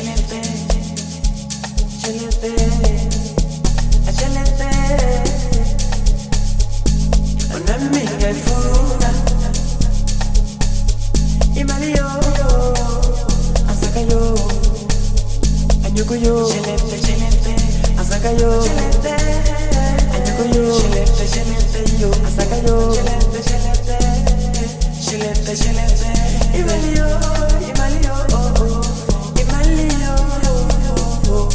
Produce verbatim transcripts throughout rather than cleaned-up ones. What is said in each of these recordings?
chelete, chelete, chelete. Unami ngefuna imali yo, asaka yo, anyuko yo, chelete, chelete, asaka yo, chelete, anyuko yo, chelete, chelete yo, asaka yo, chelete, chelete, chelete, chelete, imali yo, imali yo, oh oh, imali yo, oh oh.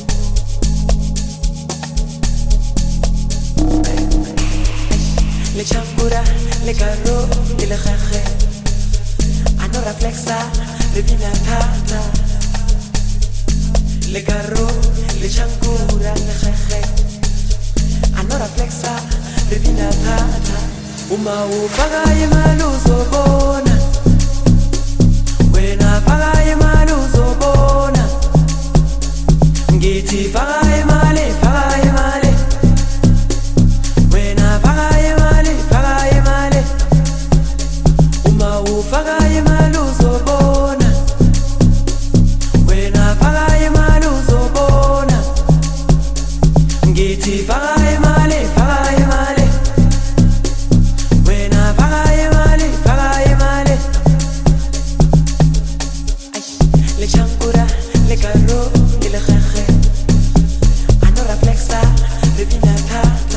Le champura, le carro y le jeje. Ano reflexa, le vinatata. Le carro, le champura, le jeje. Ano reflexa, le vinatata. Uma ufaga yemaluzo bona. Wena faga yemaluzo bona. Ngiti faga yemale, faga yemale. Wena faga yemale, faga yemale. Uma ufaga yemaluzo bona. Wena faga yemaluzo bona. Ngiti faga yemale, faga yemale. Wena faga yemale, faga yemale. Le chancura, le carro y le jeje. Ano reflexa, le vinatata.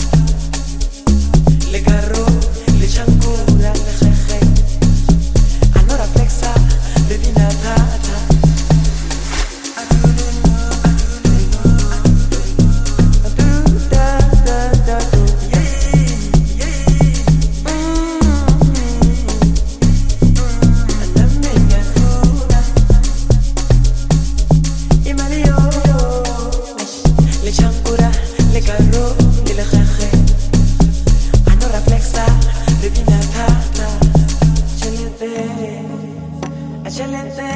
Le carro, le chancura, le jeje. Ano reflexa, le vinatata. Le chancura, le carro y le jeje. Ano reflexa, le vinatata. Chelete, chelete.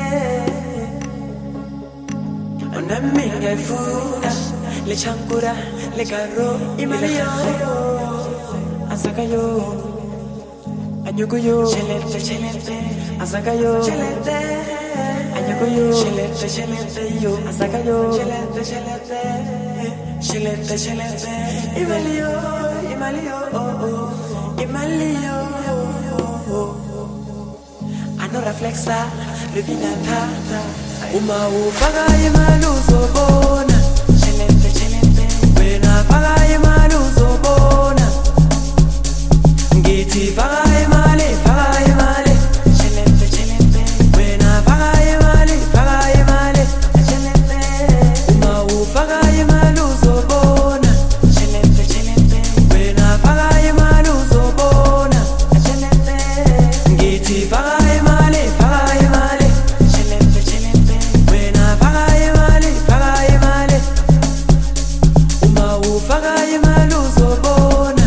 Una amiga y funa. Le chancura, le carro y le jeje. Asaka yo, anyuko yo. Chelete, chelete. Asaka yo, chelete. Anyuko yo, chelete, chelete yo. Asaka yo, chelete, chelete. Chelete, chelete. Imali yo, imali yo, oh oh. Imali yo, oh oh. Ano reflexa, le vinatata. Uma ufaga yemaluzo bona. Chelete, chelete. Wena faga yemaluzo bona. Ngiti faga yemale, faga yemale. Chelete, chelete. Wena faga yemale, faga yemale. Chelete. Uma ufaga yemaluzo bona. Chelete, chelete. Wena faga yemaluzo bona. Chelete. Ngiti faga yemale, faga yemale. Chelete, chelete. Wena faga yemale, faga yemale. Uma ufaga yemaluzo bona.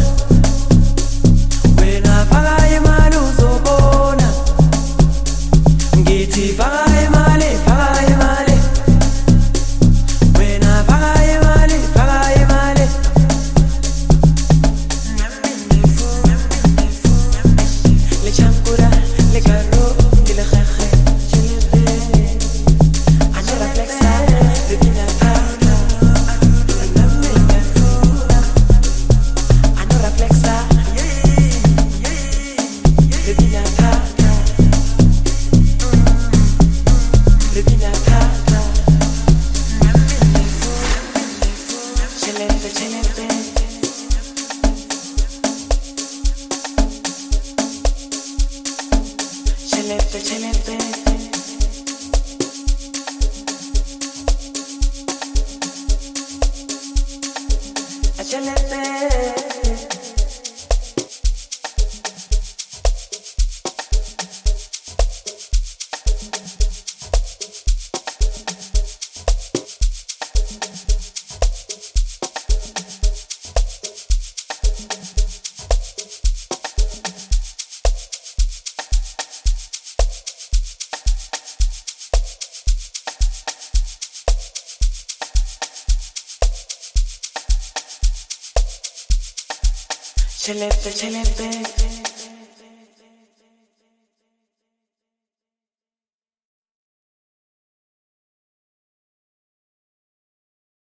Wena faga yemaluzo bona. Ngiti faga yemale, faga yemale. Wena faga yemale, faga yemale. Le chancura, le carro y le jeje. Ano reflexa, le vinatata. Ano reflexa, le vinatata. Le vinatata. Chelete, chelete. Chelete, chelete. Chelete. Chelete, chelete.